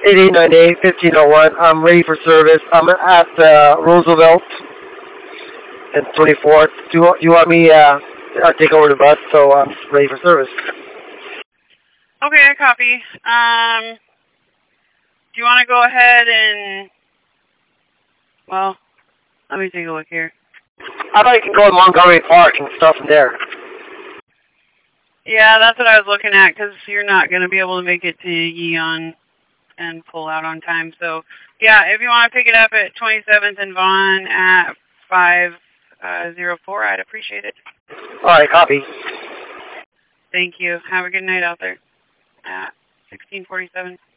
8898, 1501. I'm ready for service. I'm at Roosevelt and 24th. Do you want me take over the bus? So I'm ready for service. Okay, I copy. Do you want to go ahead and... Well, let me take a look here. I thought you can go to Montgomery Park and stuff from there. Yeah, that's what I was looking at, because you're not going to be able to make it to Yeon and pull out on time. So, yeah, if you want to pick it up at 27th and Vaughn at 5:04, I'd appreciate it. All right, copy. Thank you. Have a good night out there at 1647.